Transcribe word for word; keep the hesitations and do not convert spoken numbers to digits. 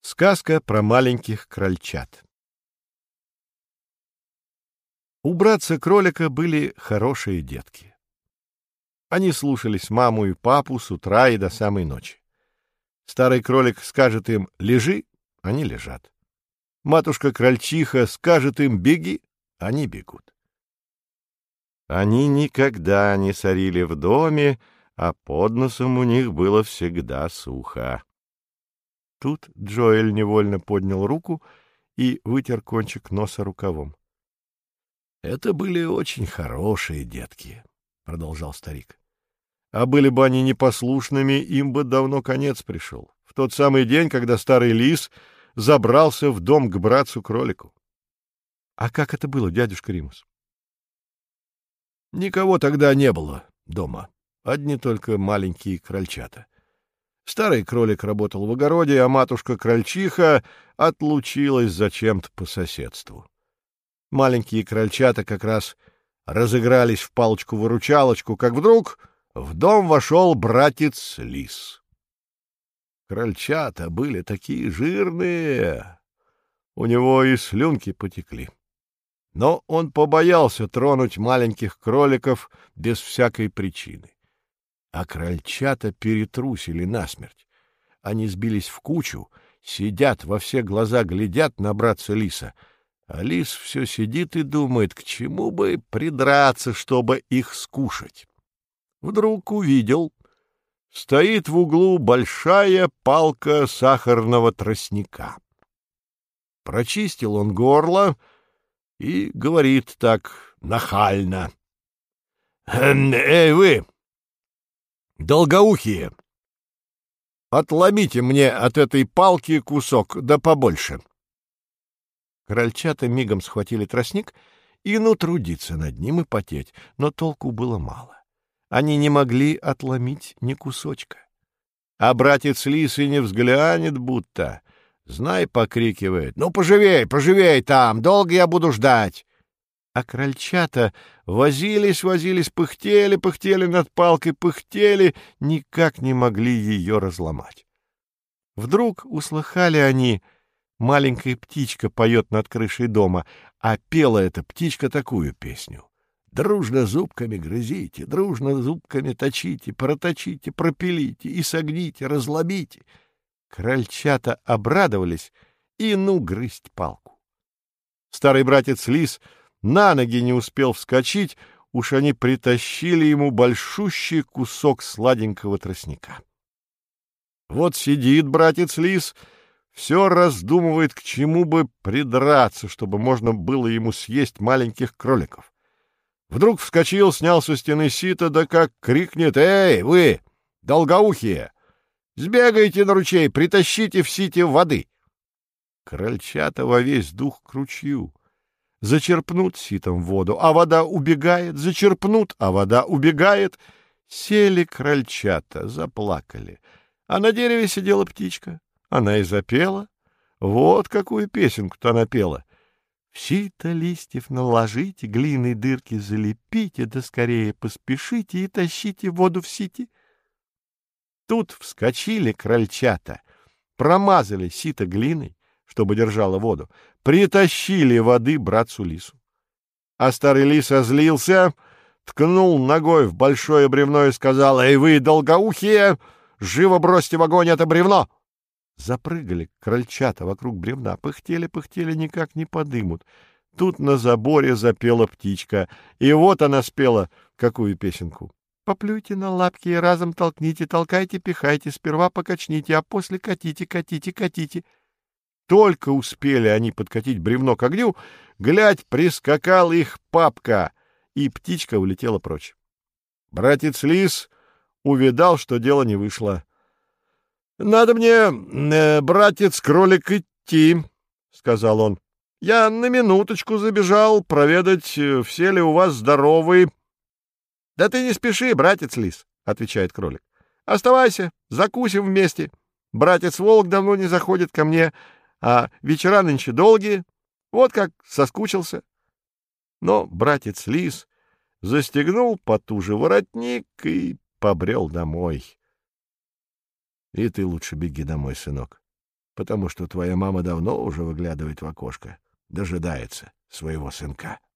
Сказка про маленьких крольчат. У братца-кролика были хорошие детки. Они слушались маму и папу с утра и до самой ночи. Старый кролик скажет им «лежи», они лежат. Матушка-крольчиха скажет им «беги», они бегут. Они никогда не сорили в доме, а под носом у них было всегда сухо. Тут Джоэль невольно поднял руку и вытер кончик носа рукавом. — Это были очень хорошие детки, — продолжал старик. — А были бы они непослушными, им бы давно конец пришел, в тот самый день, когда старый лис забрался в дом к братцу-кролику. — А как это было, дядюшка Римус? — Никого тогда не было дома, одни только маленькие крольчата. Старый кролик работал в огороде, а матушка-крольчиха отлучилась зачем-то по соседству. Маленькие крольчата как раз разыгрались в палочку-выручалочку, как вдруг в дом вошел братец-лис. Крольчата были такие жирные, у него и слюнки потекли. Но он побоялся тронуть маленьких кроликов без всякой причины. А крольчата перетрусили насмерть. Они сбились в кучу, сидят, во все глаза глядят на братца-лиса, а лис все сидит и думает, к чему бы придраться, чтобы их скушать. Вдруг увидел, стоит в углу большая палка сахарного тростника. Прочистил он горло и говорит так нахально: «Эй, вы! Долгоухие! Отломите мне от этой палки кусок, да побольше!» Крольчата мигом схватили тростник и ну трудиться над ним и потеть, но толку было мало. Они не могли отломить ни кусочка. А братец лис и не взглянет будто. Знай, покрикивает: «Ну, поживей, поживей там, долго я буду ждать!» А крольчата возились-возились, пыхтели, пыхтели над палкой, пыхтели, никак не могли ее разломать. Вдруг услыхали они, маленькая птичка поет над крышей дома, а пела эта птичка такую песню: «Дружно зубками грызите, дружно зубками точите, проточите, пропилите и согните, разломите». Крольчата обрадовались и ну грызть палку. Старый братец-лис на ноги не успел вскочить, уж они притащили ему большущий кусок сладенького тростника. Вот сидит братец-лис, все раздумывает, к чему бы придраться, чтобы можно было ему съесть маленьких кроликов. Вдруг вскочил, снял со стены сито, да как крикнет: «Эй, вы, долгоухие! Сбегайте на ручей, притащите в сите воды!» Крольчата во весь дух к ручью. Зачерпнут ситом воду, а вода убегает, зачерпнут, а вода убегает. Сели крольчата, заплакали. А на дереве сидела птичка. Она и запела. Вот какую песенку-то она пела: «В сито листьев наложите, глиной дырки залепите, да скорее поспешите и тащите воду в сите». Тут вскочили крольчата, промазали сито глиной, чтобы держала воду, притащили воды братцу-лису. А старый лис озлился, ткнул ногой в большое бревно и сказал: «Эй, вы, долгоухие, живо бросьте в огонь это бревно!» Запрыгали крольчата вокруг бревна, пыхтели-пыхтели, никак не подымут. Тут на заборе запела птичка, и вот она спела какую песенку: «Поплюйте на лапки и разом толкните, толкайте, пихайте, сперва покачните, а после катите, катите, катите». Только успели они подкатить бревно к огню, глядь, прискакал их папка, и птичка улетела прочь. Братец-лис увидал, что дело не вышло. — Надо мне, э, братец-кролик, идти, — сказал он. — Я на минуточку забежал проведать, все ли у вас здоровы. — Да ты не спеши, братец-лис, — отвечает кролик. — Оставайся, закусим вместе. Братец-волк давно не заходит ко мне, а вечера нынче долгие, вот как соскучился. Но братец-лис застегнул потуже воротник и побрел домой. И ты лучше беги домой, сынок. потому что твоя мама давно уже выглядывает в окошко, дожидается своего сынка.